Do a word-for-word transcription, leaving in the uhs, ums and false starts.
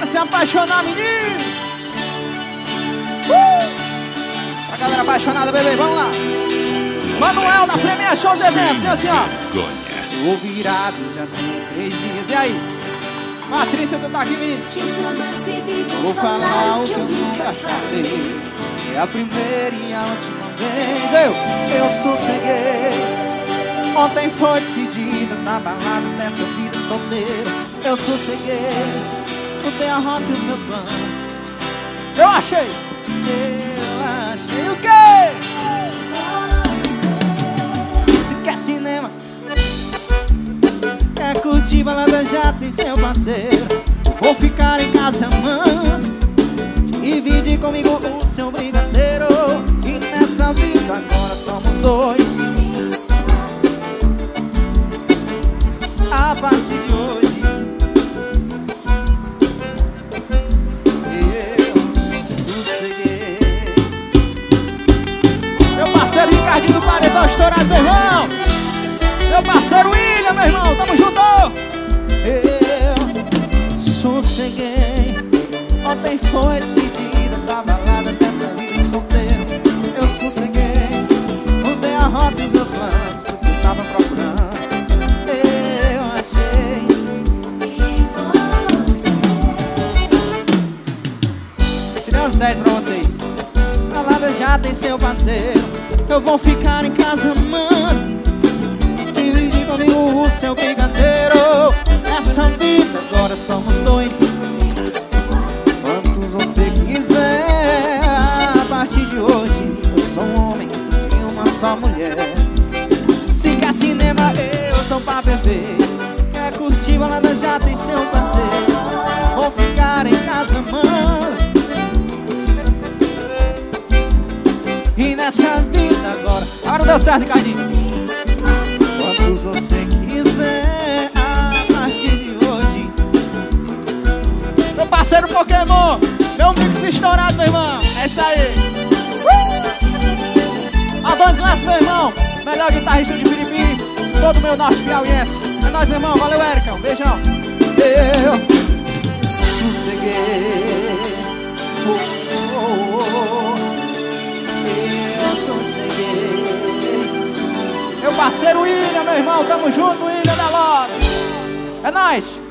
pra se apaixonar, menino. Uh! Pra galera apaixonada, bebê, vamos lá. Manuel da Premier Show de Eventos, vem assim, ó. Tô virado, já tem uns três dias. E aí? Patrícia, tu tá aqui, menino? Vou falar o que eu nunca falei. É a primeira e a última vez. Eu, eu sosseguei. Ontem foi despedida na balada dessa vida solteira. Eu sosseguei. Mudei a rota e os meus planos. Eu achei. Eu achei o quê? Se quer cinema, quer curtir balada, já tem seu parceiro. Vou ficar em casa, mano. Divide comigo o seu brigadeiro. E nessa vida agora somos dois. A partir de hoje eu sosseguei. Meu parceiro Ricardinho do Paredão estourado, meu irmão. Meu parceiro William, meu irmão, tamo junto. Eu sosseguei. Ontem foi despedida da balada dessa vida solteiro. Eu sosseguei. Mudei a rota e os meus planos, tudo que eu tava procurando. Eu achei. E você? Tirei uns dez pra vocês. Balada já tem seu parceiro. Eu vou ficar em casa, mano. Divide comigo o seu brigadeiro. Nessa vida agora somos dois. Quantos você quiser. A partir de hoje eu sou um homem e uma só mulher. Se quer cinema, eu sou pra beber. Quer curtir balada, já tem seu parceiro. Vou ficar em casa, mano. E nessa vida agora. Agora não deu certo, Ricardinho. Quantos você quiser. A partir de hoje. Meu parceiro Pokémon, meu mix estourado, meu irmão. É isso aí. uh! Adonis Lessa, meu irmão. Melhor guitarrista de Piripiri. Todo meu norte piauiense. É nóis, meu irmão. Valeu, Érica. Um beijão. Eu sosseguei. Oh, oh, oh. Eu sosseguei. Meu parceiro William, meu irmão. Tamo junto, William da Lora. É nóis.